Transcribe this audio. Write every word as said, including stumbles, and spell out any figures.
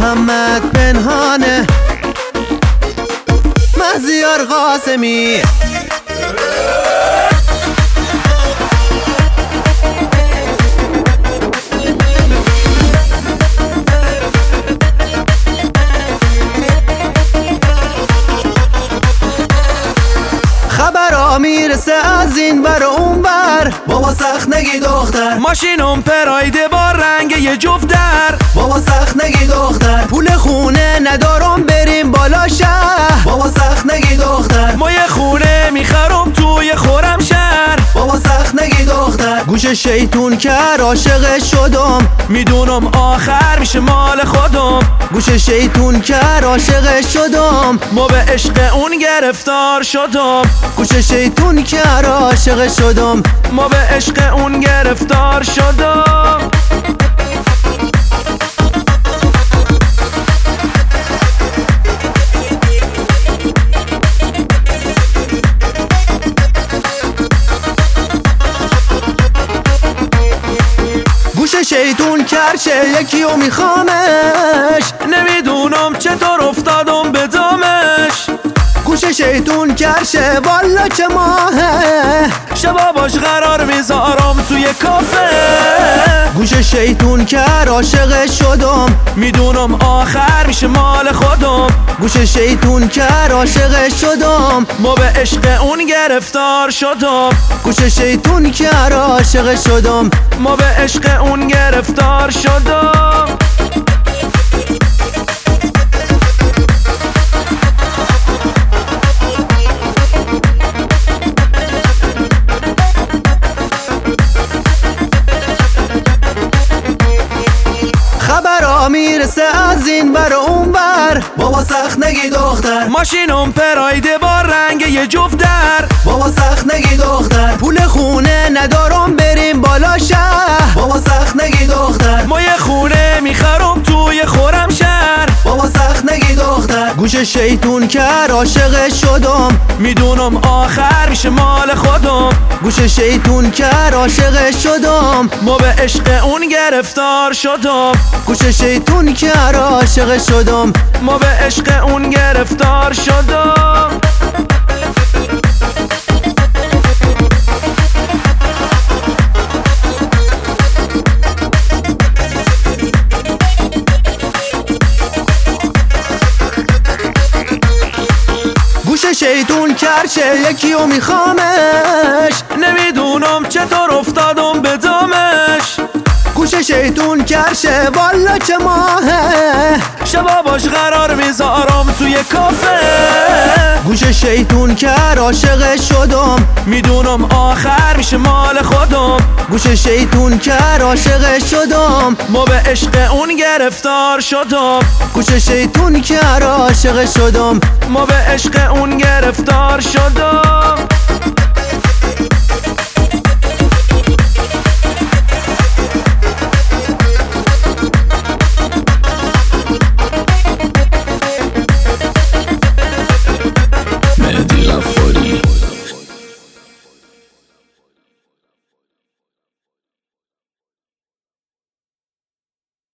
محمد پنهانه مهزیار قاسمی خبرها میرسه از این بر اون بر بابا سخت نگی دختر ماشینم پرایده با رنگ یه جفت در بابا سخت نگی دختر پول خونه ندارم بریم بالا شهر بابا سخت نگی دختر ما یه خونه میخرم توی خورم شهر بابا سخت نگی دختر گوش شیطون کر عاشق شدم میدونم آخر میشه مال خودم گوش شیطون کر عاشق شدم ما به عشق اون گرفتار شدم گوش شیطون کر عاشق شدم ما به عشق اون گرفتار شدم گوش شیطون کرشه یکی و میخوامش نمیدونم چطور افتادم به دامش گوش شیطون کرشه والا چه ماهه شبا باش قرار میذارم توی کافه گوش شیطون کر عاشق شدم میدونم آخر میشه مال خودم گوش شیطون کر عاشق شدم ما به عشق اون گرفتار شدم گوش شیطون کر عاشق شدم ما به عشق اون گرفتار شدم خبرها میرسه از این بر اون بر بابا سخت نگی دختر ماشینم پرایده با رنگ یه جفت در بابا سخت نگی دختر پول خونه ندارم بریم بالا شهر بابا سخت نگی دختر ما یه خونه میخرم توی خورم شهر بابا سخت نگی دختر گوش شیطون کر عاشق شدم میدونم آخر میشه مال خودم گوش شیطون کر عاشق شدم ما به عشق اون گرفتار شدم گوش شیطون کر عاشق شدم ما به عشق اون گرفتار شدم گوش شیطون کرشه یکی و میخوامش نمیدونم چطور افتادم به دامش گوش شیطون کرشه والا چه ماهه شبا باش قرار میذارم توی کافه گوش شیطون کر عاشق شدم میدونم آخر میشه مال خودم گوش شیطون کر عاشق شدم ما به عشق اون گرفتار شدم گوش شیطون کر عاشق شدم ما به عشق اون گرفتار شدم